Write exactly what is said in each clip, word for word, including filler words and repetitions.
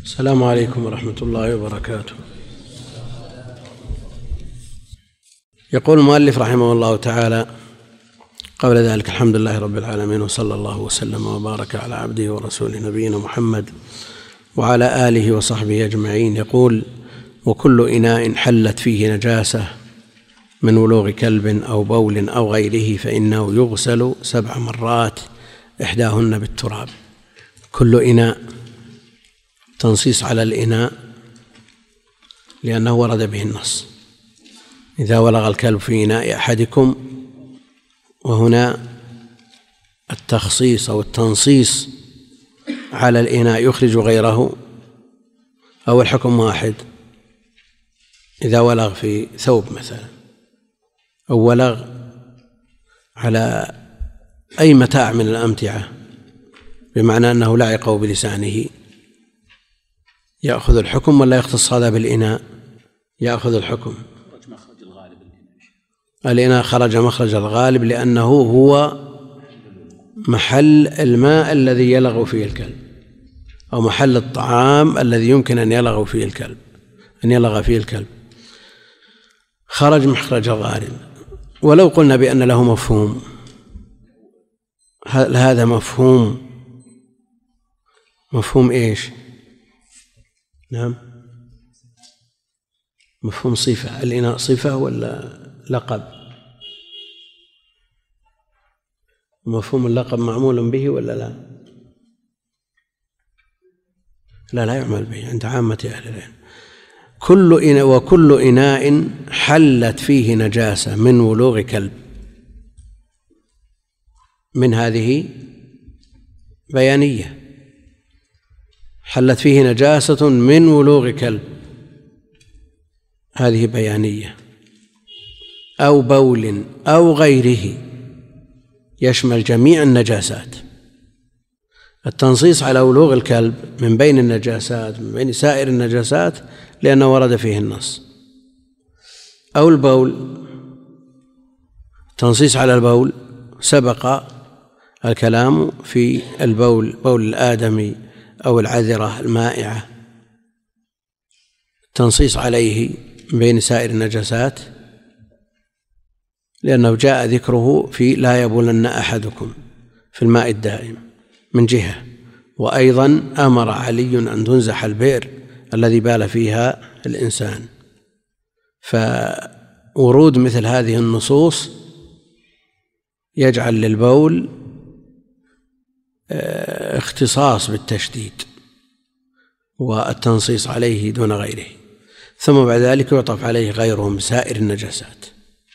السلام عليكم ورحمة الله وبركاته. يقول المؤلف رحمه الله تعالى: قبل ذلك الحمد لله رب العالمين، وصلى الله وسلم وبارك على عبده ورسوله نبينا محمد وعلى آله وصحبه أجمعين. يقول: وكل إناء حلت فيه نجاسة من ولوغ كلب أو بول أو غيره فإنه يغسل سبع مرات إحداهن بالتراب. كل إناء، تنصيص على الإناء لأنه ورد به النص: إذا ولغ الكلب في إناء أحدكم. وهنا التخصيص أو التنصيص على الإناء يخرج غيره، أو الحكم واحد. إذا ولغ في ثوب مثلا، أو ولغ على أي متاع من الأمتعة بمعنى أنه لعقه بلسانه، يأخذ الحكم ولا يختص هذا بالإناء؟ يأخذ الحكم. الإناء خرج مخرج الغالب لأنه هو محل الماء الذي يلغ فيه الكلب، أو محل الطعام الذي يمكن أن يلغ فيه الكلب أن يلغ فيه الكلب خرج مخرج الغالب. ولو قلنا بأن له مفهوم، هذا مفهوم مفهوم إيش؟ نعم، مفهوم صفة. الإناء صفة ولا لقب؟ مفهوم اللقب معمول به ولا لا؟ لا لا يعمل به عند عامة أهل العلم. كل إناء وكل إناء حلت فيه نجاسة من ولوغ كلب، من هذه بيانية: حلت فيه نجاسة من ولوغ كلب، هذه بيانية. أو بول أو غيره، يشمل جميع النجاسات. التنصيص على ولوغ الكلب من بين النجاسات، من بين سائر النجاسات، لأنه ورد فيه النص. أو البول، التنصيص على البول سبق الكلام في البول، بول الآدمي أو العذرة المائعة، التنصيص عليه من بين سائر النجاسات لأنه جاء ذكره في لا يبولن أحدكم في الماء الدائم من جهة، وأيضا أمر علي أن تنزح البئر الذي بال فيها الإنسان. فورود مثل هذه النصوص يجعل للبول اختصاص بالتشديد والتنصيص عليه دون غيره، ثم بعد ذلك يعطف عليه غيره من سائر النجاسات.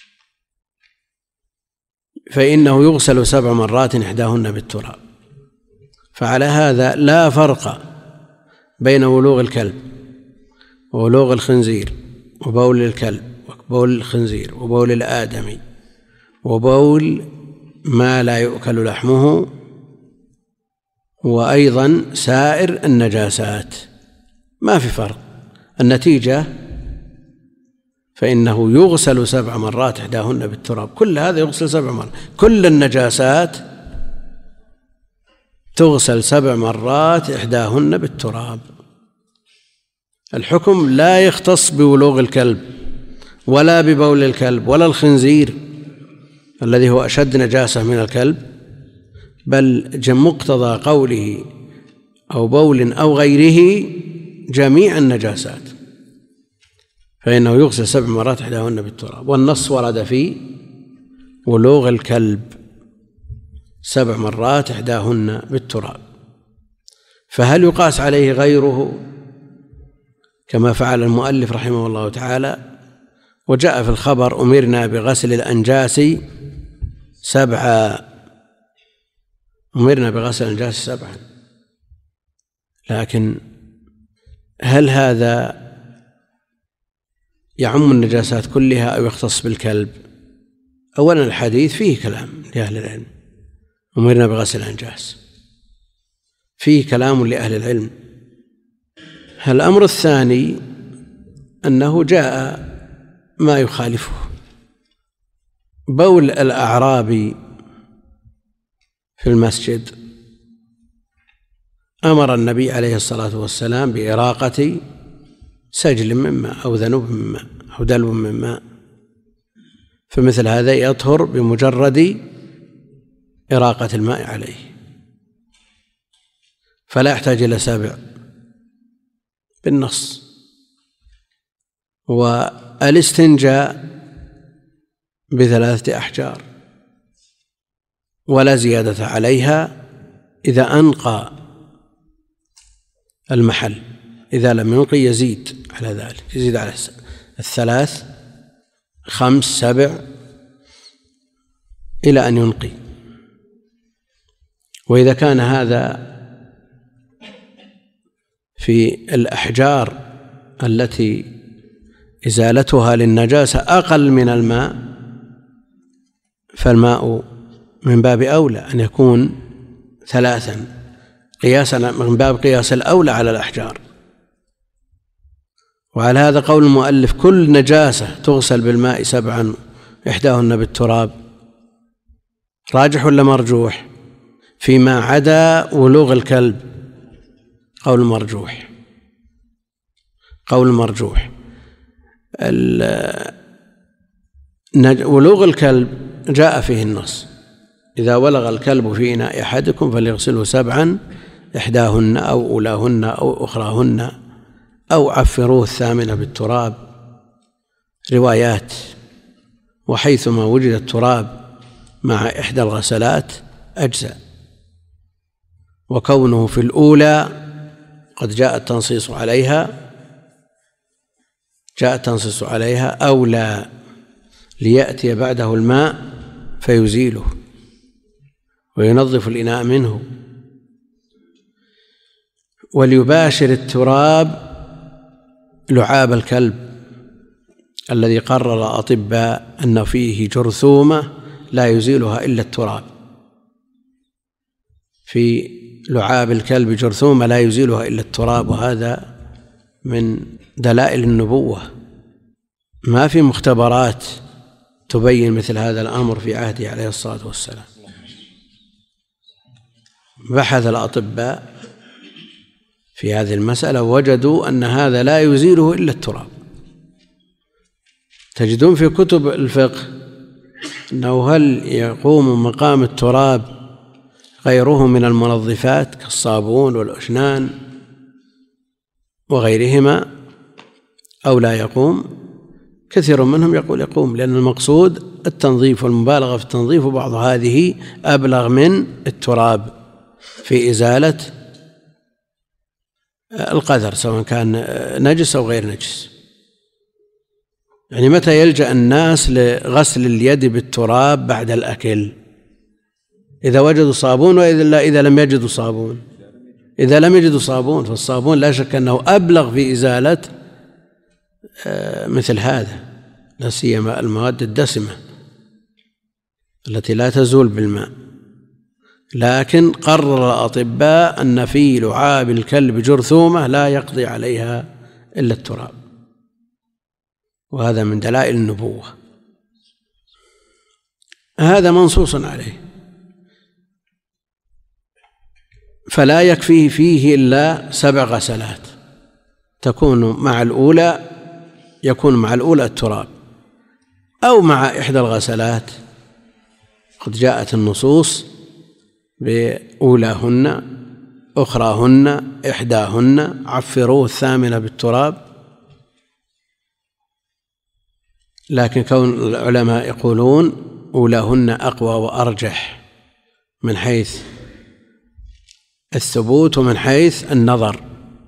فإنه يغسل سبع مرات إحداهن بالتراب. فعلى هذا لا فرق بين ولوغ الكلب وولوغ الخنزير وبول الكلب وبول الخنزير وبول الآدمي وبول ما لا يؤكل لحمه، وأيضا سائر النجاسات، ما في فرق. النتيجة فإنه يغسل سبع مرات إحداهن بالتراب. كل هذا يغسل سبع مرات، كل النجاسات تغسل سبع مرات إحداهن بالتراب. الحكم لا يختص بولوغ الكلب ولا ببول الكلب ولا الخنزير الذي هو أشد نجاسة من الكلب، بل مقتضى قوله أو بول أو غيره جميع النجاسات، فإنه يغسل سبع مرات إحداهن بالتراب. والنص ورد في ولوغ الكلب سبع مرات إحداهن بالتراب. فهل يقاس عليه غيره كما فعل المؤلف رحمه الله تعالى؟ وجاء في الخبر: أمرنا بغسل الأنجاس سبعا، أمرنا بغسل الأنجاس سبعا. لكن هل هذا يعم النجاسات كلها أو يختص بالكلب؟ أولا الحديث فيه كلام لأهل العلم: أمرنا بغسل الأنجاس، فيه كلام لأهل العلم. الأمر الثاني أنه جاء ما يخالفه. بول الأعرابي في المسجد أمر النبي عليه الصلاة والسلام بإراقة سجل من ماء أو ذنوب من ماء أو دلو من ماء، فمثل هذا يطهر بمجرد إراقة الماء عليه، فلا يحتاج إلى سابع بالنص. والاستنجاء بثلاثة أحجار ولا زيادة عليها إذا أنقى المحل، إذا لم ينقي يزيد على ذلك، يزيد على الثلاث خمس سبع إلى أن ينقي. وإذا كان هذا في الأحجار التي إزالتها للنجاسة أقل من الماء، فالماء من باب أولى أن يكون ثلاثا قياسا من باب قياس الأولى على الأحجار. وعلى هذا قول المؤلف كل نجاسة تغسل بالماء سبعا إحداهن بالتراب، راجح ولا مرجوح؟ فيما عدا ولوغ الكلب قول مرجوح، قول مرجوح. ولوغ الكلب جاء فيه النص: إذا ولغ الكلب في إناء أحدكم فليغسله سبعا إحداهن أو أولاهن أو أخراهن أو عفروه الثامنة بالتراب، روايات. وحيثما وجد التراب مع إحدى الغسلات أجزاء، وكونه في الأولى قد جاء التنصيص عليها جاء التنصيص عليها أولى ليأتي بعده الماء فيزيله وينظف الإناء منه، وليباشر التراب لعاب الكلب الذي قرر الأطباء أن فيه جرثومة لا يزيلها إلا التراب. في لعاب الكلب جرثومة لا يزيلها إلا التراب، وهذا من دلائل النبوة. ما في مختبرات تبين مثل هذا الأمر في عهده عليه الصلاة والسلام. بحث الأطباء في هذه المسألة وجدوا أن هذا لا يزيله إلا التراب. تجدون في كتب الفقه أنه هل يقوم مقام التراب غيره من المنظفات كالصابون والأشنان وغيرهما أو لا يقوم؟ كثير منهم يقول يقوم، لأن المقصود التنظيف والمبالغة في التنظيف، وبعض هذه أبلغ من التراب في إزالة القذر سواء كان نجس أو غير نجس. يعني متى يلجأ الناس لغسل اليد بالتراب؟ بعد الأكل، إذا وجدوا صابون، وإذا إذا لم يجدوا صابون. إذا لم يجدوا صابون فالصابون لا شك أنه أبلغ في إزالة مثل هذا، لا سيما المواد الدسمة التي لا تزول بالماء. لكن قرر الأطباء أن في لعاب الكلب جرثومة لا يقضي عليها إلا التراب، وهذا من دلائل النبوة. هذا منصوص عليه، فلا يكفيه فيه إلا سبع غسلات تكون مع الأولى يكون مع الأولى التراب، أو مع إحدى الغسلات قد جاءت النصوص بأولاهن أخراهن إحداهن عفروه الثامنة بالتراب. لكن كون العلماء يقولون أولاهن أقوى وأرجح من حيث الثبوت ومن حيث النظر.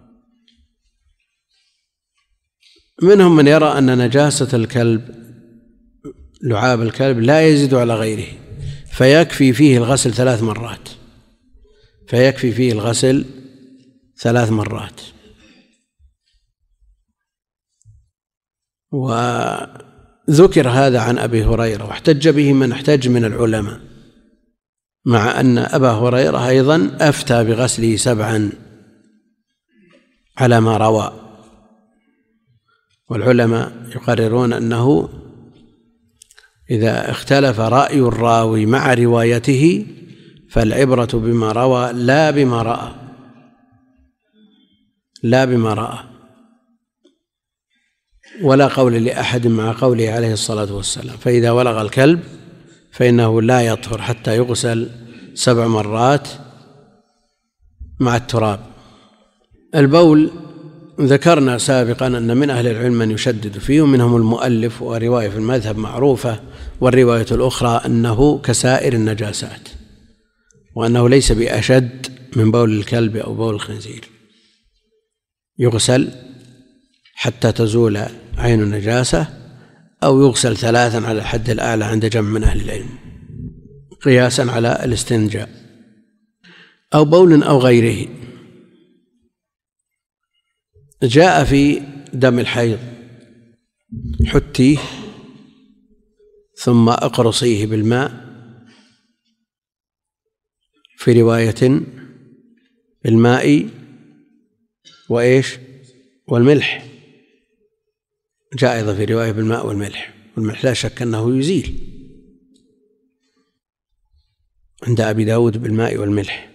منهم من يرى أن نجاسة الكلب لعاب الكلب لا يزيد على غيره، فيكفي فيه الغسل ثلاث مرات فيكفي فيه الغسل ثلاث مرات وذكر هذا عن أبي هريرة، واحتج به من احتج من العلماء، مع أن أبا هريرة أيضا أفتى بغسله سبعا على ما روى. والعلماء يقررون أنه إذا اختلف رأي الراوي مع روايته فالعبرة بما روى لا بما رأى، لا بما رأى، ولا قول لأحد مع قوله عليه الصلاة والسلام: فإذا ولغ الكلب فإنه لا يطهر حتى يغسل سبع مرات مع التراب. البول ذكرنا سابقا أن من أهل العلم من يشدد فيه، ومنهم المؤلف، ورواية في المذهب معروفة، والرواية الأخرى أنه كسائر النجاسات، وأنه ليس بأشد من بول الكلب أو بول الخنزير، يغسل حتى تزول عين النجاسة، أو يغسل ثلاثا على الحد الأعلى عند جمع من أهل العلم قياسا على الاستنجاء. أو بول أو غيره. جاء في دم الحيض: حتيه ثم أقرصيه بالماء، في رواية بالماء وإيش والملح، جاء أيضا في رواية بالماء والملح، والملح لا شك أنه يزيل، عند أبي داود بالماء والملح.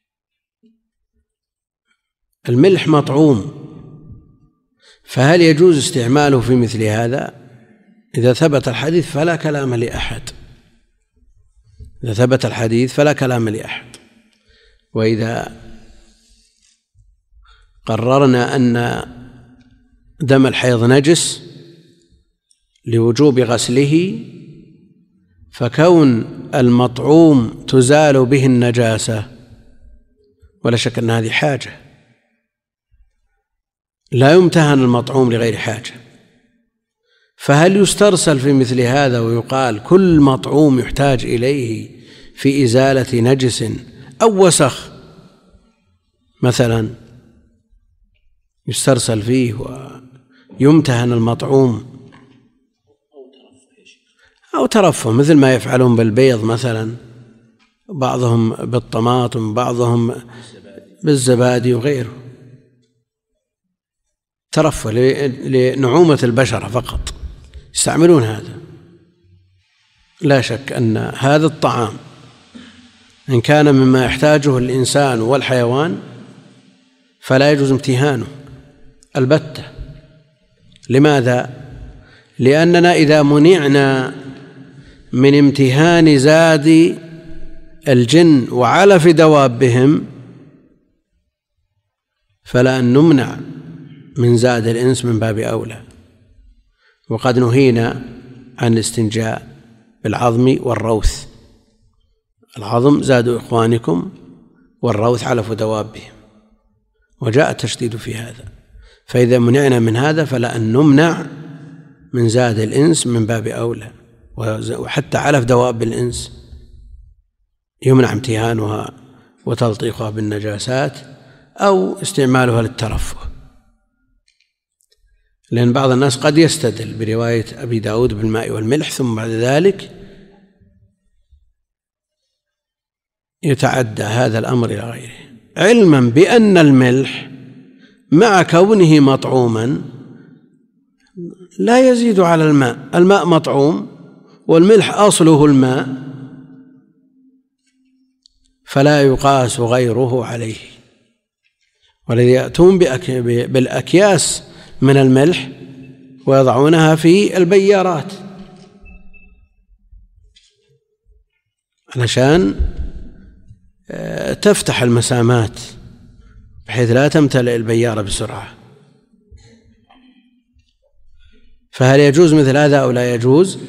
الملح مطعوم، فهل يجوز استعماله في مثل هذا؟ إذا ثبت الحديث فلا كلام لأحد، إذا ثبت الحديث فلا كلام لأحد. وإذا قررنا أن دم الحيض نجس لوجوب غسله، فكون المطعوم تزال به النجاسة ولا شك أن هذه حاجة، لا يمتهن المطعوم لغير حاجة. فهل يسترسل في مثل هذا ويقال كل مطعوم يحتاج إليه في إزالة نجس أو وسخ مثلا يسترسل فيه ويمتهن المطعوم، أو ترفه مثل ما يفعلون بالبيض مثلا، بعضهم بالطماطم، بعضهم بالزبادي وغيره، ترفه لنعومة البشرة فقط يستعملون هذا. لا شك أن هذا الطعام إن كان مما يحتاجه الإنسان والحيوان فلا يجوز امتهانه البتة. لماذا؟ لأننا إذا منعنا من امتهان زاد الجن وعلف دوابهم فلا أن نمنع من زاد الإنس من باب أولى. وقد نهينا عن الاستنجاء بالعظم والروث، العظم زاد إخوانكم والروث علف دوابهم، وجاء التشديد في هذا. فإذا منعنا من هذا فلا أن نمنع من زاد الإنس من باب أولى، وحتى علف دواب الإنس يمنع امتهانها وتلطيخها بالنجاسات أو استعمالها للترفه. لأن بعض الناس قد يستدل برواية أبي داود بالماء والملح ثم بعد ذلك يتعدى هذا الأمر إلى غيره، علما بأن الملح مع كونه مطعوما لا يزيد على الماء، الماء مطعوم والملح أصله الماء، فلا يقاس غيره عليه. والذي يأتون بالأكياس من الملح ويضعونها في البيارات علشان تفتح المسامات بحيث لا تمتلئ البيارة بسرعة. فهل يجوز مثل هذا أو لا يجوز؟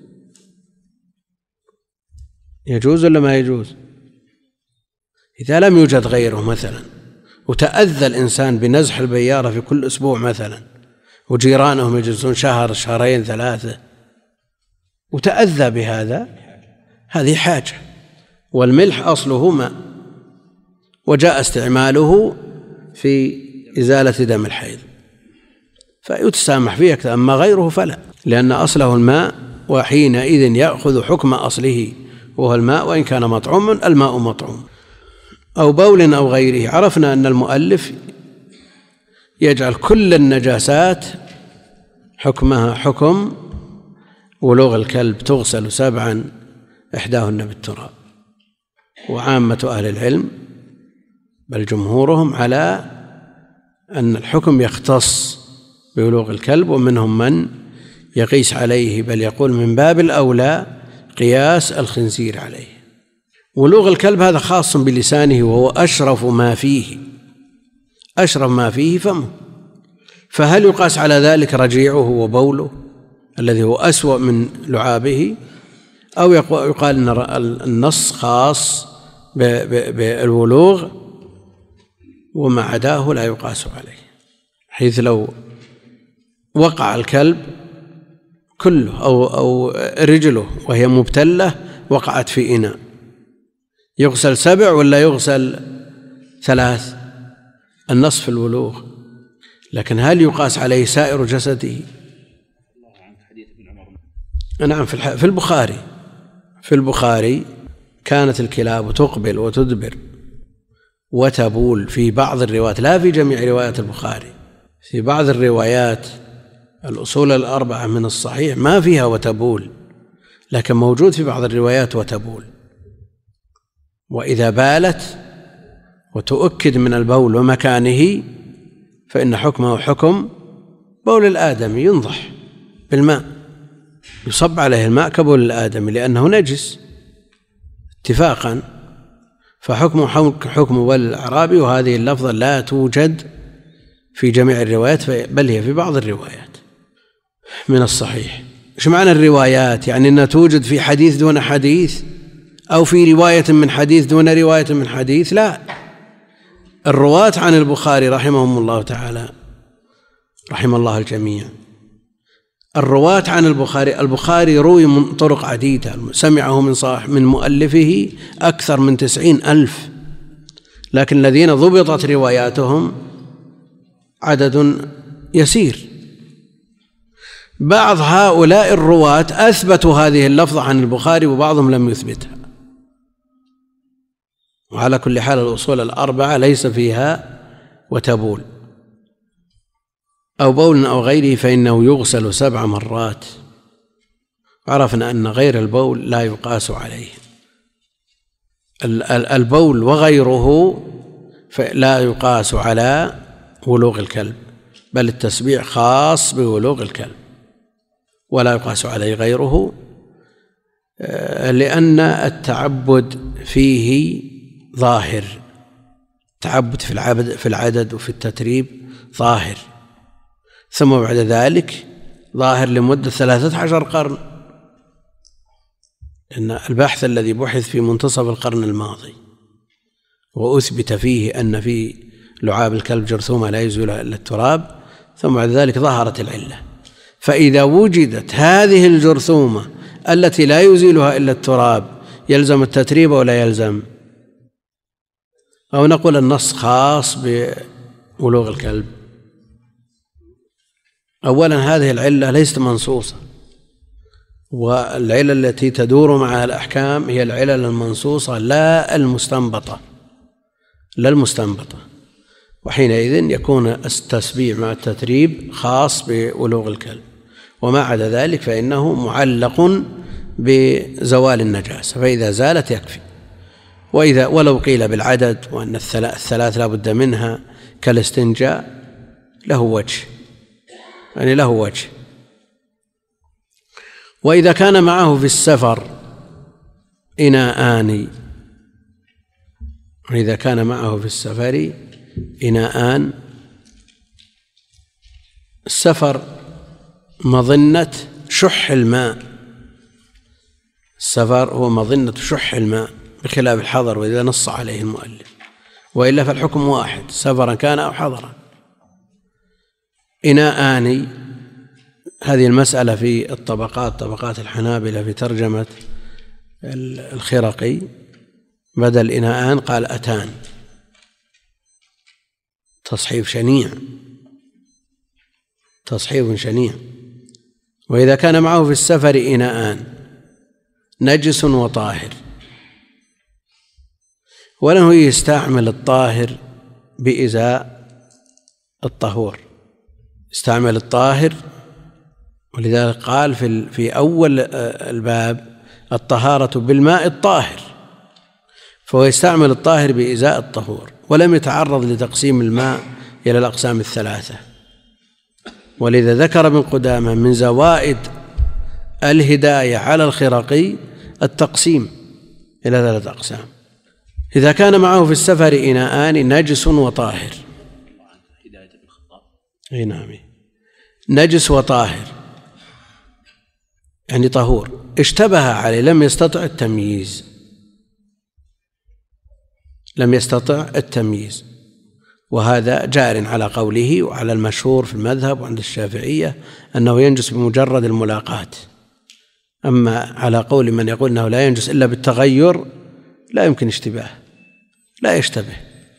يجوز ولا ما يجوز؟ إذا لم يوجد غيره مثلا وتأذى الإنسان بنزح البيارة في كل أسبوع مثلا، وجيرانهم يجلسون شهر شهرين ثلاثة وتأذى بهذا، هذه حاجة. والملح أصله ماء وجاء استعماله في إزالة دم الحيض فيتسامح فيه أكثر، أما غيره فلا، لأن أصله الماء وحينئذ يأخذ حكم أصله وهو الماء، وإن كان مطعوما الماء مطعوم. أو بول أو غيره. عرفنا أن المؤلف يجعل كل النجاسات حكمها حكم ولوغ الكلب، تغسل سبعا إحداهن بالتراب. وعامة أهل العلم بل جمهورهم على أن الحكم يختص ببلوغ الكلب، ومنهم من يقيس عليه، بل يقول من باب الأولى قياس الخنزير عليه. بلوغ الكلب هذا خاص بلسانه، وهو أشرف ما فيه، أشرف ما فيه فمه، فهل يقاس على ذلك رجيعه وبوله الذي هو أسوأ من لعابه، أو يقال أن النص خاص بالبلوغ وما عداه لا يقاس عليه، حيث لو وقع الكلب كله أو, أو رجله وهي مبتلة وقعت في إناء، يغسل سبع ولا يغسل ثلاث؟ النص في البلوغ، لكن هل يقاس عليه سائر جسده؟ نعم. في البخاري في البخاري كانت الكلاب تقبل وتدبر وتبول في بعض الروايات، لا في جميع روايات البخاري، في بعض الروايات الأصول الأربعة من الصحيح ما فيها وتبول، لكن موجود في بعض الروايات وتبول. وإذا بالت وتؤكد من البول ومكانه فإن حكمه حكم بول الآدمي، ينضح بالماء، يصب عليه الماء كبول الآدمي لأنه نجس اتفاقا، فحكمه حكم بول الأعرابي. وهذه اللفظة لا توجد في جميع الروايات، بل هي في بعض الروايات من الصحيح. إيش معنى الروايات؟ يعني أنها توجد في حديث دون حديث، أو في رواية من حديث دون رواية من حديث؟ لا، الرواة عن البخاري رحمهم الله تعالى، رحم الله الجميع، الرواة عن البخاري البخاري روي من طرق عديدة، سمعه من صاحب من مؤلفه أكثر من تسعين ألف، لكن الذين ضبطت رواياتهم عدد يسير. بعض هؤلاء الرواة أثبتوا هذه اللفظة عن البخاري وبعضهم لم يثبتها، وعلى كل حال الأصول الأربعة ليس فيها وتبول أو بول أو غيره، فإنه يغسل سبع مرات. عرفنا أن غير البول لا يقاس عليه، البول وغيره لا يقاس على ولوغ الكلب، بل التسبيع خاص بولوغ الكلب ولا يقاس عليه غيره، لأن التعبد فيه ظاهر، التعبد في العدد في العدد وفي التتريب ظاهر، ثم بعد ذلك ظاهر لمدة ثلاثة عشر قرن، إن البحث الذي بحث في منتصف القرن الماضي وأثبت فيه أن في لعاب الكلب جرثومة لا يزولها إلا التراب، ثم بعد ذلك ظهرت العلة. فإذا وجدت هذه الجرثومة التي لا يزيلها إلا التراب يلزم التتريب ولا يلزم؟ أو نقول النص خاص بولوغ الكلب؟ أولا هذه العلة ليست منصوصة، والعلل التي تدور مع الأحكام هي العلل المنصوصة لا المستنبطة، لا المستنبطة، وحينئذ يكون التسبيع مع التتريب خاص بولوغ الكلب، وما عدا ذلك فإنه معلق بزوال النجاسة، فإذا زالت يكفي. وإذا ولو قيل بالعدد وأن الثلاث لا بد منها كالاستنجاء له وجه، يعني له وجه. وإذا كان معه في السفر إناءان، وإذا كان معه في السفر إناءان، السفر مظنة شح الماء، السفر هو مظنة شح الماء بخلاف الحضر، وإذا نص عليه المؤلف، وإلا فالحكم واحد سفرا كان أو حضرا. إناءان، هذه المسألة في الطبقات، طبقات الحنابلة في ترجمة الخرقي، بدل إناءان قال أتان، تصحيف شنيع، تصحيف شنيع. وإذا كان معه في السفر إناءان نجس وطاهر، وله يستعمل الطاهر بإزاء الطهور، يستعمل الطاهر، ولذلك قال في في أول الباب الطهارة بالماء الطاهر، فهو يستعمل الطاهر بإزاء الطهور، ولم يتعرض لتقسيم الماء إلى الأقسام الثلاثة. ولذا ذكر ابن قدامة من زوائد الهداية على الخرقي التقسيم إلى ثلاثة أقسام. إذا كان معه في السفر إناءان نجس وطاهر. أي نعم، نجس وطاهر يعني طهور، اشتبه عليه لم يستطع التمييز لم يستطع التمييز وهذا جار على قوله وعلى المشهور في المذهب وعند الشافعية أنه ينجس بمجرد الملاقاة. أما على قول من يقول أنه لا ينجس إلا بالتغير لا يمكن اشتباه، لا يشتبه،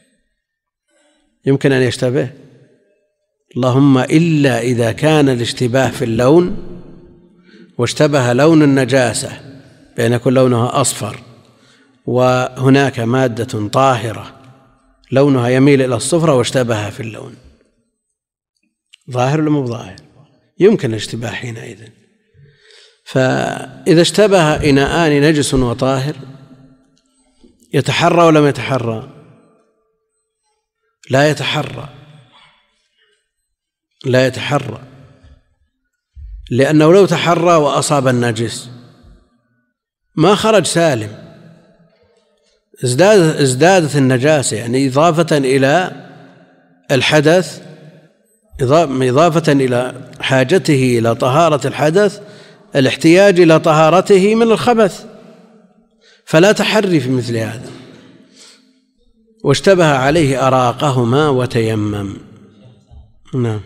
يمكن أن يشتبه اللهم إلا إذا كان الاشتباه في اللون واشتبه لون النجاسة بأن يكون لونها أصفر وهناك مادة طاهرة لونها يميل إلى الصفرة واشتبه في اللون، ظاهر ولا مو ظاهر؟ يمكن الاشتباه حينئذ. فإذا اشتبه إناءان نجس وطاهر يتحرى ولا ما يتحرى؟ لا يتحرى لا يتحرى لأنه لو تحرى وأصاب النجس ما خرج سالم، ازدادت, ازدادت النجاسة، يعني إضافة إلى الحدث، إضافة إلى حاجته إلى طهارة الحدث الاحتياج إلى طهارته من الخبث، فلا تحري في مثل هذا. واشتبه عليه أراقهما وتيمم. نعم.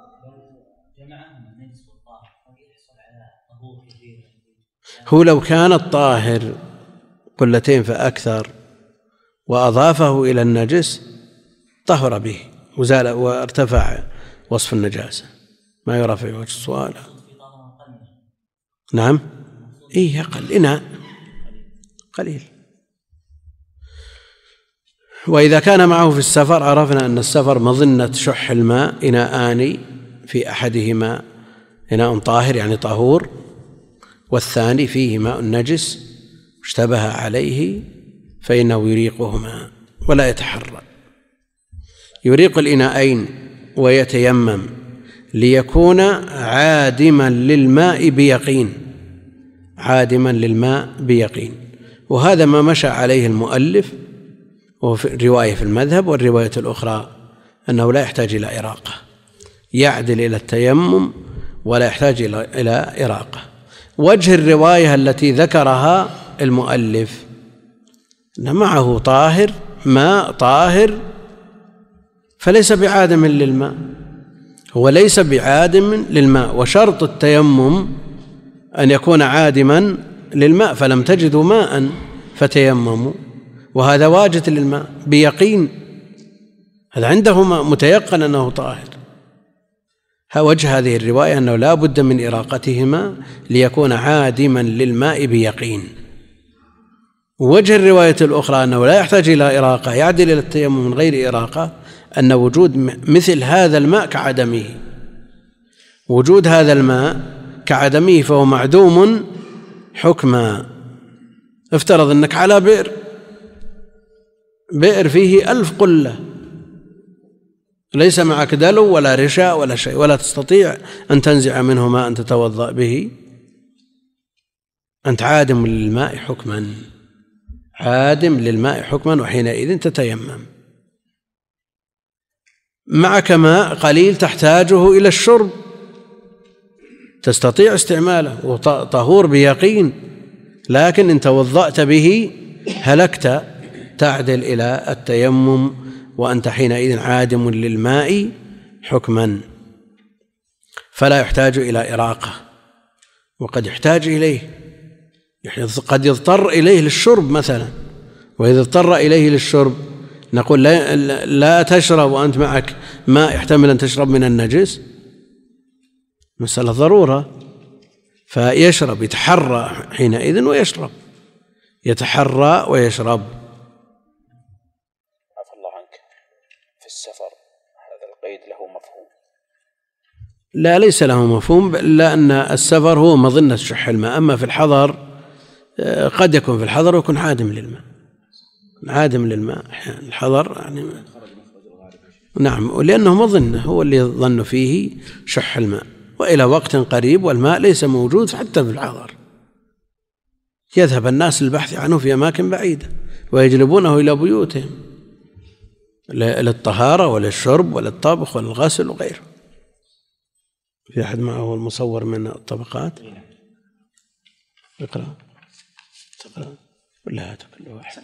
هو لو كان الطاهر قلتين فأكثر وأضافه إلى النجس طهر به وزال وارتفع وصف النجاسة، ما يرى في وجه السؤال. نعم، إيه أقل إناء قليل. وإذا كان معه في السفر عرفنا أن السفر مظنة شح الماء، إناءان في أحدهما إناء طاهر يعني طهور والثاني فيه ماء نجس اشتبه عليه فإنه يريقهما ولا يتحرى. يريق الإناءين ويتيمم ليكون عادما للماء بيقين، عادما للماء بيقين. وهذا ما مشى عليه المؤلف، وفي رواية في المذهب والرواية الأخرى أنه لا يحتاج إلى إراقة، يعدل إلى التيمم ولا يحتاج إلى إراقة. وجه الرواية التي ذكرها المؤلف أن معه طاهر ماء طاهر فليس بعادم للماء، هو ليس بعادم للماء، وشرط التيمم أن يكون عادما للماء، فلم تجدوا ماء فتيمموا، وهذا واجد للماء بيقين، هذا عنده متيقن أنه طاهر. وجه هذه الرواية أنه لا بد من إراقتهما ليكون عادما للماء بيقين. وجه الرواية الأخرى أنه لا يحتاج إلى إراقة، يعدل إلى التيمم من غير إراقة، أن وجود مثل هذا الماء كعدمه، وجود هذا الماء كعدمه فهو معدوم حكما. افترض أنك على بئر بئر فيه ألف قلة، ليس معك دلو ولا رشاء ولا شيء، ولا تستطيع أن تنزع منه ماء أن تتوضأ به، أنت عادم للماء حكما، عادم للماء حكما، وحينئذ تتيمم. معك ماء قليل تحتاجه إلى الشرب، تستطيع استعماله وطهور بيقين، لكن إن توضأت به هلكت، تعدل إلى التيمم وأنت حينئذ عادم للماء حكما، فلا يحتاج إلى إراقة. وقد يحتاج إليه، قد يضطر إليه للشرب مثلا، وإذا اضطر إليه للشرب نقول لا, لا تشرب وأنت معك ماء يحتمل أن تشرب من النجس، مسألة ضرورة، فيشرب، يتحرى حينئذ ويشرب، يتحرى ويشرب. عفى الله عنك، في السفر هذا القيد له مفهوم؟ لا، ليس له مفهوم، لأن السفر هو مظنة شح الماء. أما في الحضر قد يكون في الحضر ويكون عادم للماء، عادم للماء الحضر يعني نعم، ولأنه مظنة، هو اللي ظن فيه شح الماء، وإلى وقت قريب والماء ليس موجود حتى في الحضر، يذهب الناس للبحث عنه في أماكن بعيدة ويجلبونه إلى بيوتهم للطهارة وللشرب وللطبخ وللغسل وغيره. في أحد معه المصور من الطبقات؟ اقرأ تقرأ ولا هاتوا كل واحد.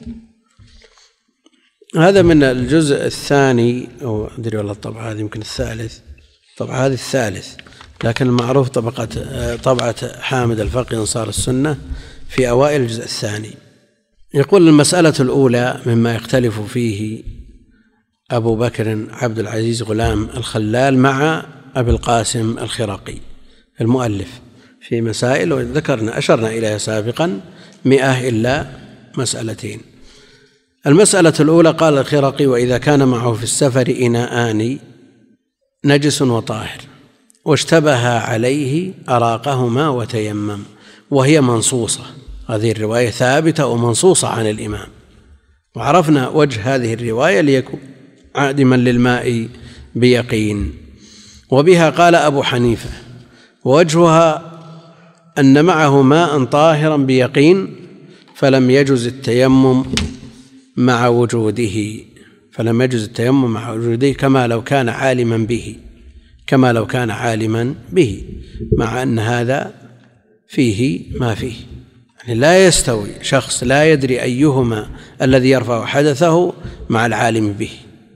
هذا من الجزء الثاني، أو أدري والله الطبعة هذه يمكن الثالث، الطبعة هذه الثالث، لكن المعروف طبقة طبعة حامد الفقي أنصار السنة في أوائل الجزء الثاني. يقول المسألة الأولى مما يختلف فيه أبو بكر عبد العزيز غلام الخلال مع أبي القاسم الخرقي المؤلف في مسائل، وذكرنا أشرنا إليها سابقا مئة إلا مسألتين. المسألة الأولى قال الخرقي: وإذا كان معه في السفر إناءان نجس وطاهر واشتبه عليه أراقهما وتيمم، وهي منصوصة، هذه الرواية ثابتة ومنصوصة عن الإمام، وعرفنا وجه هذه الرواية ليكون عادما للماء بيقين. وبها قال أبو حنيفة: ووجهها أن معه ماء طاهرا بيقين فلم يجز التيمم مع وجوده فلم يجز التيمم مع وجوده كما لو كان عالما به كما لو كان عالما به مع أن هذا فيه ما فيه، يعني لا يستوي شخص لا يدري أيهما الذي يرفع حدثه مع العالم به.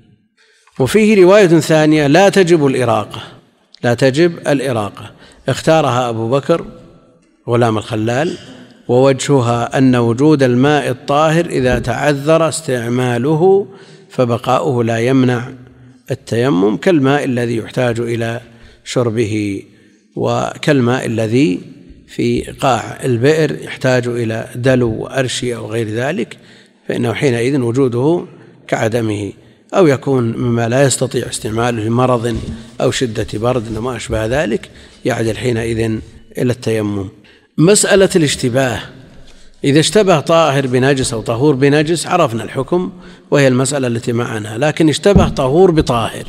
وفيه رواية ثانية: لا تجب الإراقة لا تجب الإراقة اختارها أبو بكر غلام الخلال، ووجهها أن وجود الماء الطاهر إذا تعذر استعماله فبقاؤه لا يمنع التيمم، كالماء الذي يحتاج إلى شربه، وكالماء الذي في قاع البئر يحتاج إلى دلو وأرشي أو غير ذلك، فإنه حينئذ وجوده كعدمه، أو يكون مما لا يستطيع استعماله لمرض أو شدة برد وما أشبه ذلك، يعدل حينئذ إلى التيمم. مسألة الاشتباه: إذا اشتبه طاهر بنجس أو طهور بنجس عرفنا الحكم، وهي المسألة التي معنا، لكن اشتبه طهور بطاهر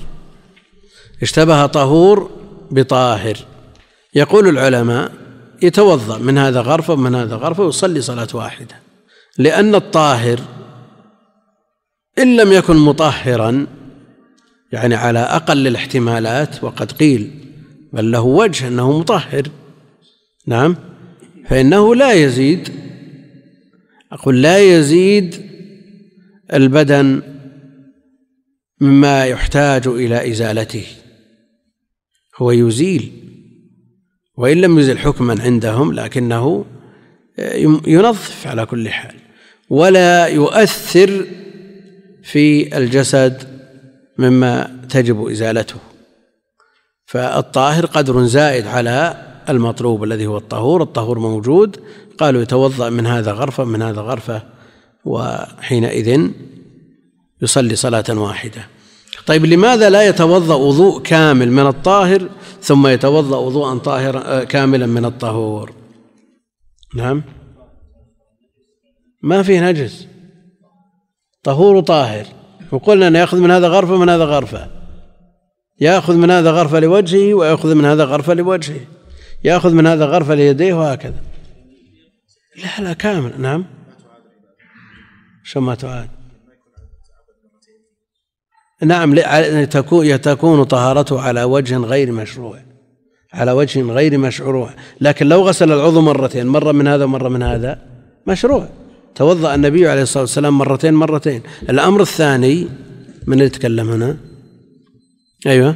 اشتبه طهور بطاهر يقول العلماء: يتوضأ من هذا غرفة ومن هذا غرفة ويصلي صلاة واحدة، لأن الطاهر إن لم يكن مطهرا، يعني على أقل الاحتمالات، وقد قيل بل له وجه أنه مطهر، نعم، فإنه لا يزيد أقول لا يزيد البدن مما يحتاج إلى إزالته، هو يزيل وإن لم يزل حكما عندهم، لكنه ينظف على كل حال، ولا يؤثر في الجسد مما تجب إزالته. فالطاهر قدر زائد على المطلوب الذي هو الطهور، الطهور موجود، قالوا يتوضأ من هذا غرفة من هذا غرفة، وحينئذ يصلي صلاة واحدة. طيب لماذا لا يتوضأ وضوء كامل من الطاهر ثم يتوضأ وضوءا طاهرا كاملا من الطهور؟ نعم، ما فيه نجس، طهور طاهر، وقلنا أن يأخذ من هذا غرفة من هذا غرفة، يأخذ من هذا غرفة لوجهه ويأخذ من هذا غرفة لوجهه، يأخذ من هذا غرفة ليديه وهكذا. لا لا كامل. نعم، شو ما تعاد؟ نعم، تكون طهارته على وجه غير مشروع على وجه غير مشروع لكن لو غسل العضو مرتين، مرة من هذا ومرة من هذا، مشروع. توضأ النبي عليه الصلاة والسلام مرتين مرتين. الأمر الثاني من اللي يتكلم هنا؟ أيوة،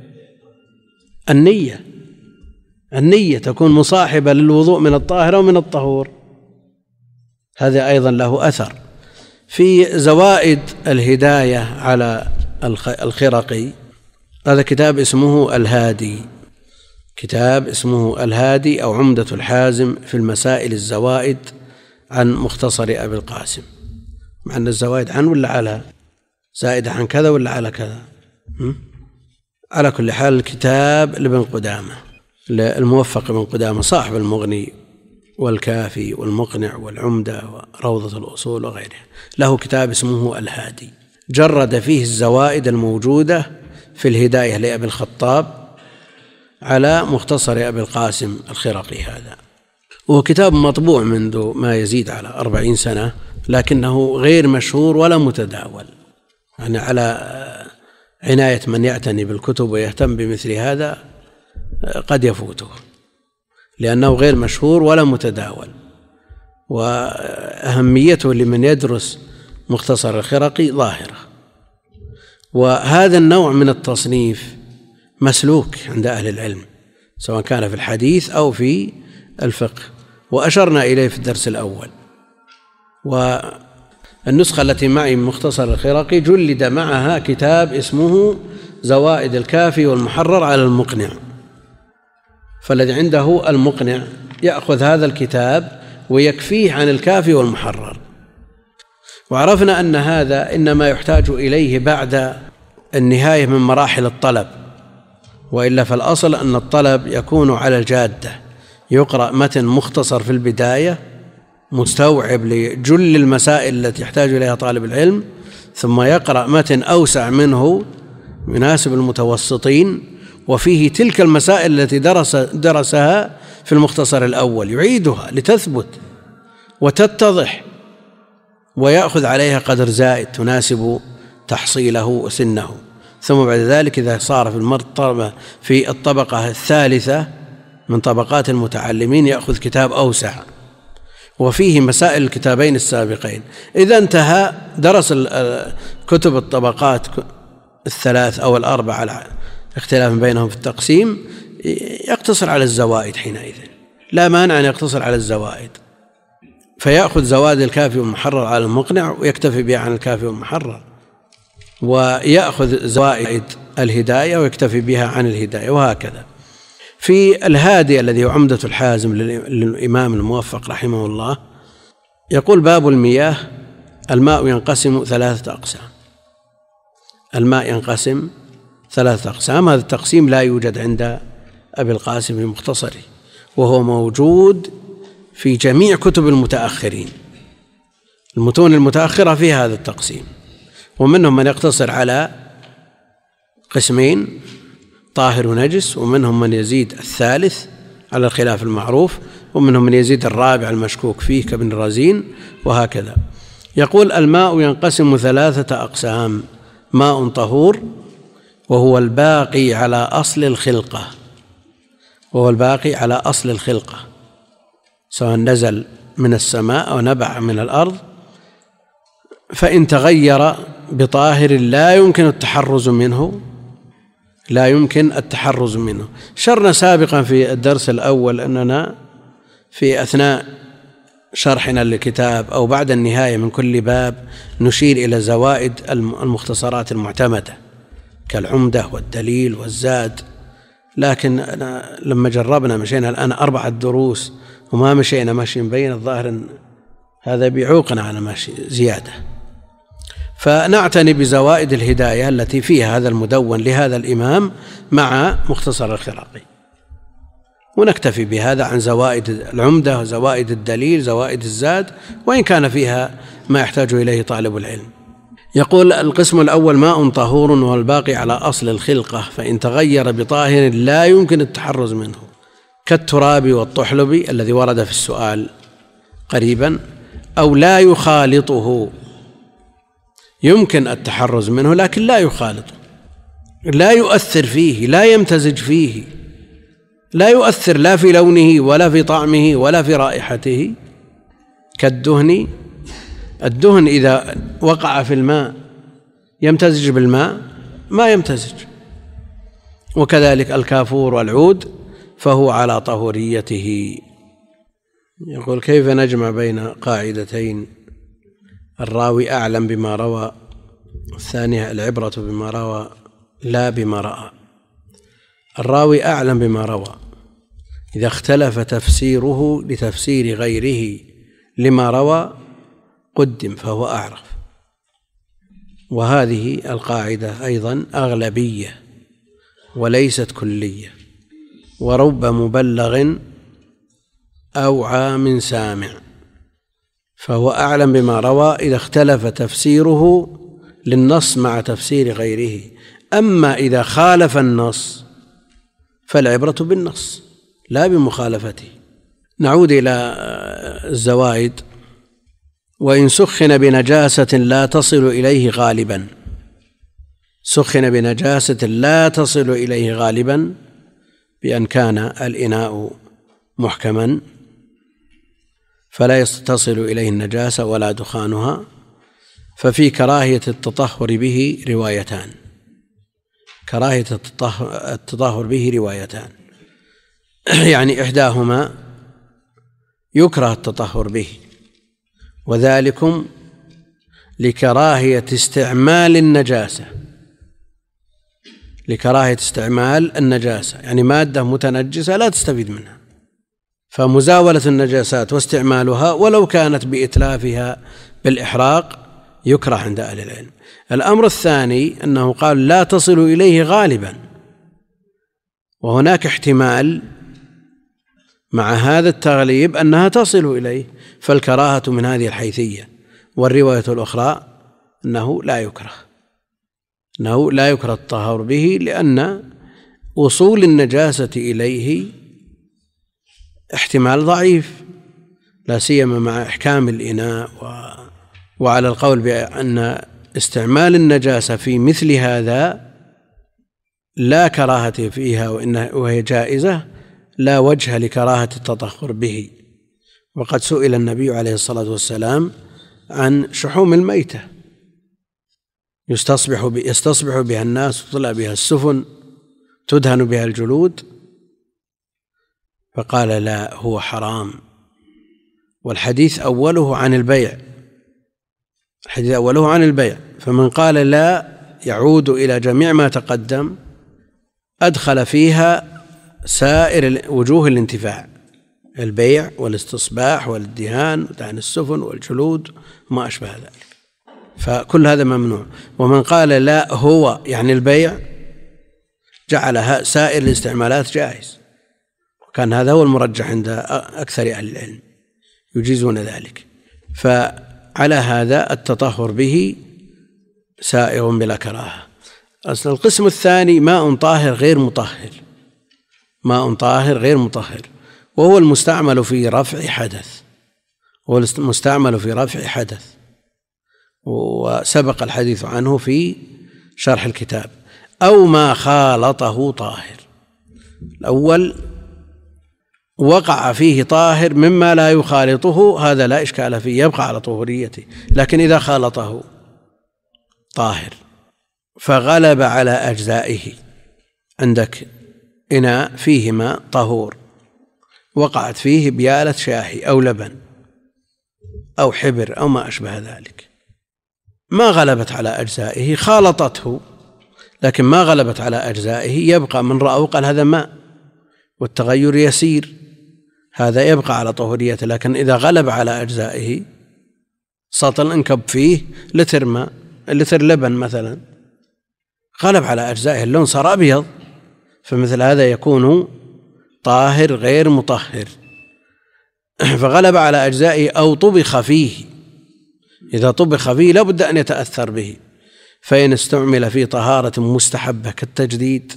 النية النية تكون مصاحبة للوضوء من الطاهر ومن الطهور، هذا أيضا له أثر. في زوائد الهداية على الخرقي، هذا كتاب اسمه الهادي كتاب اسمه الهادي أو عمدة الحازم في المسائل الزوائد عن مختصر أبي القاسم، مع أن الزوائد عن ولا على زائدة عن كذا ولا على كذا. على كل حال الكتاب لابن قدامة، الموفق بن قدامة صاحب المغني والكافي والمقنع والعمدة وروضة الأصول وغيرها، له كتاب اسمه الهادي، جرد فيه الزوائد الموجودة في الهداية لأبي الخطاب على مختصر أبي القاسم الخرقي هذا. وهو كتاب مطبوع منذ ما يزيد على أربعين سنة، لكنه غير مشهور ولا متداول، يعني على عناية من يعتني بالكتب ويهتم بمثل هذا قد يفوته، لأنه غير مشهور ولا متداول، وأهميته لمن يدرس مختصر الخرقي ظاهرة. وهذا النوع من التصنيف مسلوك عند أهل العلم سواء كان في الحديث أو في الفقه، وأشرنا إليه في الدرس الأول. والنسخة التي معي من مختصر الخرقي جلد معها كتاب اسمه زوائد الكافي والمحرر على المقنع، فالذي عنده المقنع يأخذ هذا الكتاب ويكفيه عن الكافي والمحرر. وعرفنا أن هذا إنما يحتاج إليه بعد النهاية من مراحل الطلب، وإلا فالأصل أن الطلب يكون على الجادة، يقرأ متن مختصر في البداية مستوعب لجل المسائل التي يحتاج إليها طالب العلم، ثم يقرأ متن أوسع منه يناسب المتوسطين وفيه تلك المسائل التي درس درسها في المختصر الأول، يعيدها لتثبت وتتضح، ويأخذ عليها قدر زائد تناسب تحصيله وسنه. ثم بعد ذلك إذا صار في المرتبة في الطبقة الثالثة من طبقات المتعلمين يأخذ كتاب أوسع وفيه مسائل الكتابين السابقين. إذا انتهى درس كتب الطبقات الثلاث أو الأربع على اختلاف بينهم في التقسيم، يقتصر على الزوائد حينئذ، لا مانع أن يقتصر على الزوائد، فيأخذ زوائد الكافي والمحرر على المقنع ويكتفي بها عن الكافي والمحرر، ويأخذ زوائد الهداية ويكتفي بها عن الهداية، وهكذا. في الهادي الذي هو عمدة الحازم للإمام الموفق رحمه الله يقول: باب المياه، الماء ينقسم ثلاثة أقسام. الماء ينقسم ثلاثة أقسام، هذا التقسيم لا يوجد عند أبي القاسم في مختصره، وهو موجود في جميع كتب المتأخرين. المتون المتأخرة في هذا التقسيم، ومنهم من يقتصر على قسمين، طاهر ونجس، ومنهم من يزيد الثالث على الخلاف المعروف، ومنهم من يزيد الرابع المشكوك فيه كابن رزين، وهكذا. يقول: الماء ينقسم ثلاثة أقسام: ماء طهور، وهو الباقي على أصل الخلقة، وهو الباقي على أصل الخلقة سواء نزل من السماء أو نبع من الأرض، فإن تغير بطاهر لا يمكن التحرز منه لا يمكن التحرز منه. شرنا سابقا في الدرس الأول أننا في أثناء شرحنا للكتاب أو بعد النهاية من كل باب نشير إلى زوائد المختصرات المعتمدة كالعمدة والدليل والزاد، لكن لما جربنا مشينا الآن أربعة دروس وما مشينا ماشي بين الظاهر أن هذا بيعوقنا على ماشي زيادة، فنعتني بزوائد الهداية التي فيها هذا المدون لهذا الإمام مع مختصر الخرقي، ونكتفي بهذا عن زوائد العمدة وزوائد الدليل زوائد الزاد، وإن كان فيها ما يحتاج إليه طالب العلم. يقول: القسم الأول ماء طهور والباقي على أصل الخلقة، فإن تغير بطاهر لا يمكن التحرز منه، كالتراب والطحلب الذي ورد في السؤال قريبا، أو لا يخالطه، يمكن التحرز منه لكن لا يخالطه، لا يؤثر فيه، لا يمتزج فيه، لا يؤثر لا في لونه ولا في طعمه ولا في رائحته، كالدهن. الدهن إذا وقع في الماء يمتزج بالماء؟ ما يمتزج. وكذلك الكافور والعود فهو على طهوريته. يقول: كيف نجمع بين قاعدتين: الراوي أعلم بما روى، الثانية العبرة بما روى لا بما رأى؟ الراوي أعلم بما روى، إذا اختلف تفسيره لتفسير غيره لما روى قدم فهو أعرف، وهذه القاعدة أيضا أغلبية وليست كلية، ورب مبلغ أوعى من سامع، فهو أعلم بما روى إذا اختلف تفسيره للنص مع تفسير غيره، أما إذا خالف النص فالعبرة بالنص لا بمخالفته. نعود إلى الزوائد. وإن سخن بنجاسة لا تصل إليه غالبا، سخن بنجاسة لا تصل إليه غالبا بأن كان الإناء محكما فلا تصل إليه النجاسة ولا دخانها، ففي كراهية التطهر به روايتان، كراهية التطهر به روايتان يعني إحداهما يكره التطهر به، وذلكم لكراهية استعمال النجاسة، لكراهية استعمال النجاسة يعني مادة متنجسة لا تستفيد منها، فمزاولة النجاسات واستعمالها ولو كانت بإتلافها بالإحراق يكره عند أهل العلم. الأمر الثاني أنه قال لا تصل إليه غالبا، وهناك احتمال مع هذا التغليب أنها تصل إليه، فالكراهة من هذه الحيثية. والرواية الأخرى أنه لا يكره، أنه لا يكره التطهر به لأن وصول النجاسة إليه احتمال ضعيف، لا سيما مع إحكام الإناء و... وعلى القول بأن استعمال النجاسة في مثل هذا لا كراهة فيها وهي جائزة، لا وجه لكراهة التطهر به. وقد سئل النبي عليه الصلاة والسلام عن شحوم الميتة يستصبح, يستصبح بها الناس وتطلع بها السفن تدهن بها الجلود، فقال لا هو حرام. والحديث أوله عن البيع، الحديث أوله عن البيع، فمن قال لا يعود إلى جميع ما تقدم أدخل فيها سائر وجوه الانتفاع، البيع والاستصباح والدهان ودهن السفن والجلود وما أشبه ذلك، فكل هذا ممنوع. ومن قال لا هو يعني البيع جعل سائر الاستعمالات جائز، وكان هذا هو المرجح عند أكثر أهل العلم يجيزون ذلك. فعلى هذا التطهر به سائغ بلا كراهة. أصل القسم الثاني ماء طاهر غير مطهر، ماء طاهر غير مطهر وهو المستعمل في رفع حدث، هو المستعمل في رفع حدث، وسبق الحديث عنه في شرح الكتاب. أو ما خالطه طاهر، الأول وقع فيه طاهر مما لا يخالطه هذا لا إشكال فيه، يبقى على طهوريته. لكن إذا خالطه طاهر فغلب على أجزائه، عندك إناء فيه ماء طهور وقعت فيه بيالة شاهي أو لبن أو حبر أو ما أشبه ذلك، ما غلبت على أجزائه، خالطته لكن ما غلبت على أجزائه، يبقى من رأوا قال هذا ماء والتغير يسير، هذا يبقى على طهوريته. لكن إذا غلب على أجزائه سطل انكب فيه لتر ماء، لتر لبن مثلا، غلب على أجزائه اللون صار أبيض، فمثل هذا يكون طاهر غير مطهر. فغلب على أجزائه أو طبخ فيه، إذا طبخ فيه لا بد أن يتأثر به، فإن استعمل في طهارة مستحبة كالتجديد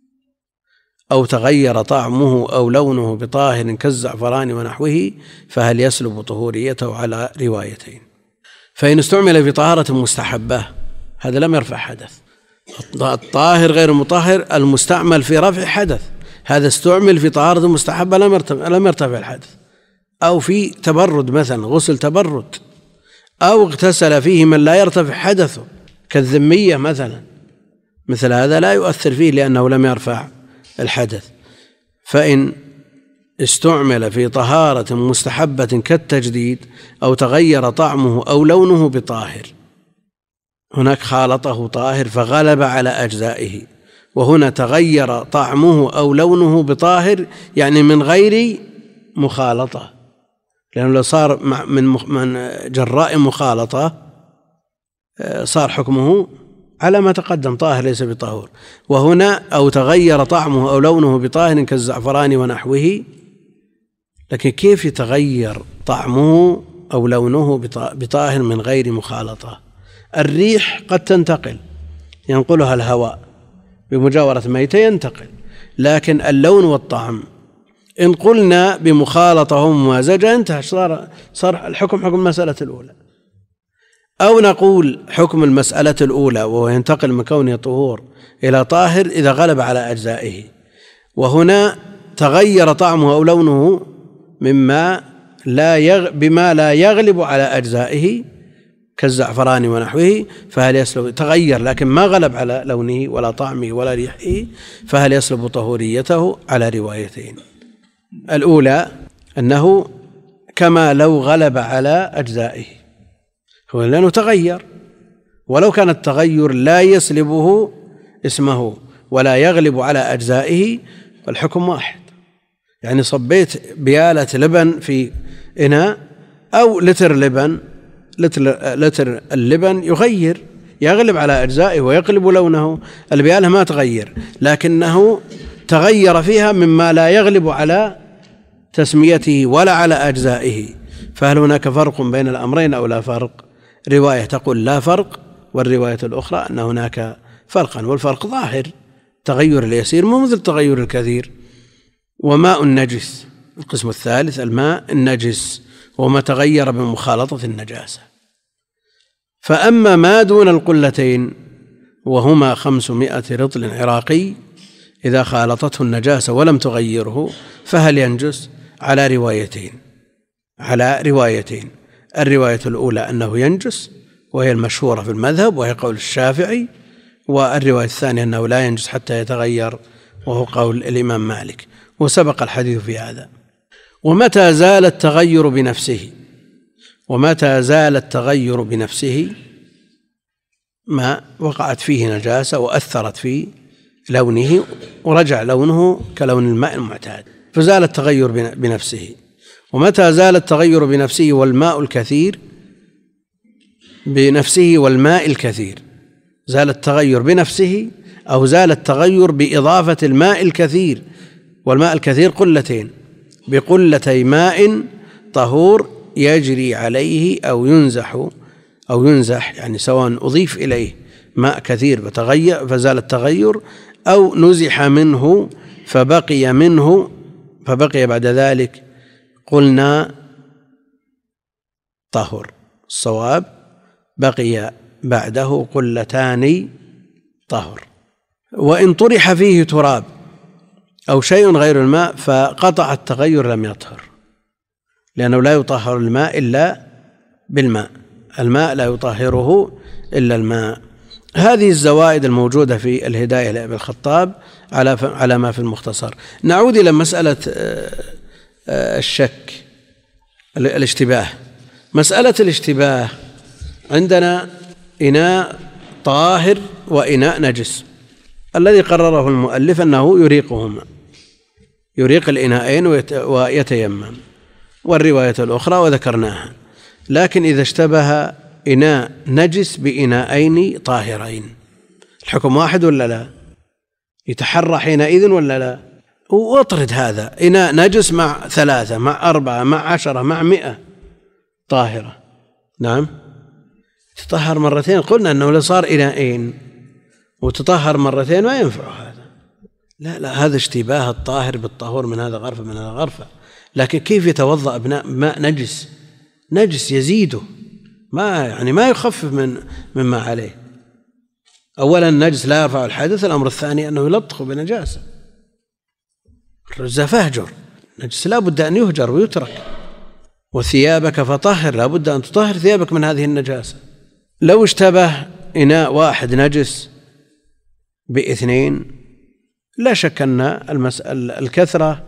أو تغير طعمه أو لونه بطاهر كالزعفران ونحوه فهل يسلب طهوريته على روايتين. فإن استعمل في طهارة مستحبة هذا لم يرفع حدث، الطاهر غير مطهر المستعمل في رفع حدث، هذا استعمل في طهارة مستحبة لم يرتفع الحدث، أو في تبرد مثلا غسل تبرد، أو اغتسل فيه من لا يرتفع حدثه كالذمية مثلا، مثل هذا لا يؤثر فيه لأنه لم يرفع الحدث. فإن استعمل في طهارة مستحبة كالتجديد أو تغير طعمه أو لونه بطاهر، هناك خالطه طاهر فغلب على أجزائه، وهنا تغير طعمه أو لونه بطاهر يعني من غير مخالطة، لأنه لو صار من جراء مخالطة صار حكمه على ما تقدم طاهر ليس بطهور. وهنا أو تغير طعمه أو لونه بطاهر كالزعفران ونحوه، لكن كيف يتغير طعمه أو لونه بطاهر من غير مخالطة؟ الريح قد تنتقل، ينقلها الهواء بمجاورة ميتة ينتقل. لكن اللون والطعم إن قلنا بمخالطة وممازجة انتهى، صار صار الحكم حكم المسألة الأولى. أو نقول حكم المسألة الأولى وهو ينتقل من كونه طهور إلى طاهر إذا غلب على أجزائه، وهنا تغير طعمه أو لونه مما لا يغ... بما لا يغلب على أجزائه كالزعفران ونحوه، فهل يسلب تغير لكن ما غلب على لونه ولا طعمه ولا ريحه، فهل يسلب طهوريته؟ على روايتين. الأولى أنه كما لو غلب على أجزائه، هو لأنه تغير، ولو كان التغير لا يسلبه اسمه ولا يغلب على أجزائه فالحكم واحد. يعني صبيت بيالة لبن في إناء أو لتر لبن، لتر اللبن يغير يغلب على أجزائه ويقلب لونه، البيالة ما تغير لكنه تغير فيها مما لا يغلب على تسميته ولا على أجزائه، فهل هناك فرق بين الأمرين أو لا فرق؟ رواية تقول لا فرق، والرواية الأخرى أن هناك فرقا، والفرق ظاهر، تغير اليسير مو مثل تغير الكثير. وماء النجس القسم الثالث الماء النجس وما تغير بمخالطة النجاسة. فأما ما دون القلتين وهما خمسمائة رطل عراقي إذا خالطته النجاسة ولم تغيره فهل ينجس؟ على روايتين على روايتين الرواية الأولى أنه ينجس وهي المشهورة في المذهب وهي قول الشافعي، والرواية الثانية أنه لا ينجس حتى يتغير وهو قول الإمام مالك، وسبق الحديث في هذا. ومتى زال التغير بنفسه ومتى زال التغير بنفسه ما وقعت فيه نجاسة وأثرت في لونه ورجع لونه كلون الماء المعتاد فزال التغير بنفسه. ومتى زال التغير بنفسه والماء الكثير بنفسه والماء الكثير، زال التغير بنفسه أو زال التغير بإضافة الماء الكثير، والماء الكثير قلتين، بقلتي ماء طهور يجري عليه أو ينزح أو ينزح يعني سواء أضيف إليه ماء كثير فتغير فزال التغير أو نزح منه فبقي منه فبقي بعد ذلك قلنا طهر. الصواب بقي بعده قلتان طهر. وإن طرح فيه تراب أو شيء غير الماء فقطع التغير لم يطهر، لأنه لا يطهر الماء إلا بالماء، الماء لا يطهره إلا الماء. هذه الزوائد الموجودة في الهداية لأبي الخطاب على على ما في المختصر. نعود إلى مسألة الشك الاشتباه. مسألة الاشتباه عندنا إناء طاهر وإناء نجس، الذي قرره المؤلف أنه يريقهما، يريق الإناءين ويتيمم، والرواية الأخرى وذكرناها. لكن إذا اشتبه إناء نجس بإناءين طاهرين الحكم واحد ولا لا؟ يتحرى حينئذ ولا لا؟ واطرد هذا إناء نجس مع ثلاثة مع أربعة مع عشرة مع مئة طاهرة، نعم تطهر مرتين. قلنا أنه لو صار إناءين وتطهر مرتين ما ينفع هذا، لا لا هذا اشتباه الطاهر بالطهور من هذا غرفة من هذا غرفة. لكن كيف يتوضأ ابناء ماء نجس نجس يزيده، ما يعني ما يخفف من مما عليه. أولا النجس لا يرفع الحدث، الأمر الثاني أنه يلطخ بنجاسة. الرجز فاهجر، نجس لا بد أن يهجر ويترك. وثيابك فطهر، لا بد أن تطهر ثيابك من هذه النجاسة. لو اشتبه إناء واحد نجس باثنين لا شك أن المسألة الكثرة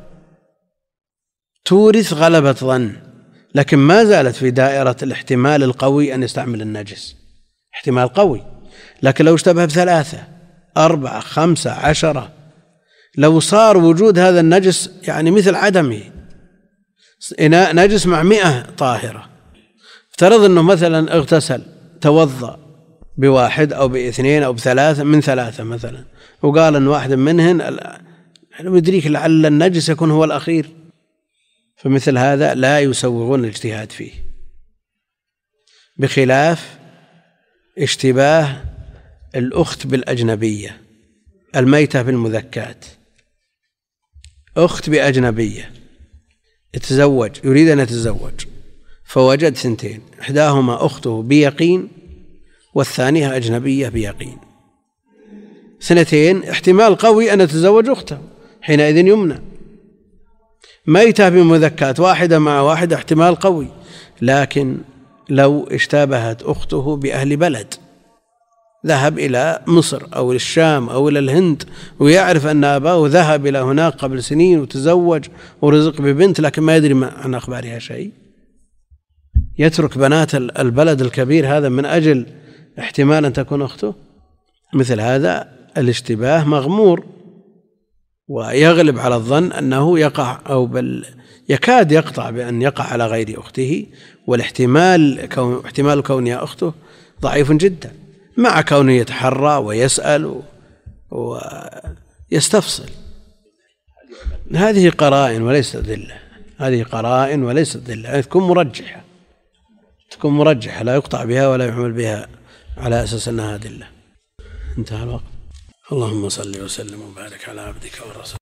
تورث غلبة ظن، لكن ما زالت في دائرة الاحتمال القوي أن يستعمل النجس، احتمال قوي. لكن لو اشتبه بثلاثة أربعة خمسة عشرة، لو صار وجود هذا النجس يعني مثل عدمه، إناء نجس مع مئة طاهرة، افترض أنه مثلا اغتسل توضأ بواحد أو باثنين أو بثلاثة من ثلاثة مثلا، وقال أن واحد منهن يدريك لعل النجس يكون هو الأخير، فمثل هذا لا يسوغون الاجتهاد فيه، بخلاف اشتباه الأخت بالأجنبية الميتة بالمذكات، أخت بأجنبية يتزوج، يريد أن يتزوج، فوجد ثنتين، إحداهما أخته بيقين والثانية أجنبية بيقين، سنتين احتمال قوي أن يتزوج أخته، حينئذ يمنع. ميتة بمذكات واحدة مع واحدة احتمال قوي، لكن لو اشتبهت أخته بأهل بلد، ذهب إلى مصر أو الشام أو إلى الهند ويعرف أن أباه ذهب إلى هناك قبل سنين وتزوج ورزق ببنت لكن ما يدري عن أخبارها شيء، يترك بنات البلد الكبير هذا من أجل احتمال أن تكون أخته؟ مثل هذا الاشتباه مغمور، ويغلب على الظن أنه يقع أو بل يكاد يقطع بأن يقع على غير أخته، والاحتمال كون احتمال كونها أخته ضعيف جدا، مع كونه يتحرى ويسأل ويستفصل. هذه قرائن وليست أدلة، هذه قرائن وليست أدلة، يعني تكون مرجحة، تكون مرجحة لا يقطع بها ولا يعمل بها على أساس أنها أدلة. انتهى الوقت. اللهم صل وسلم وبارك على عبدك ورسولك.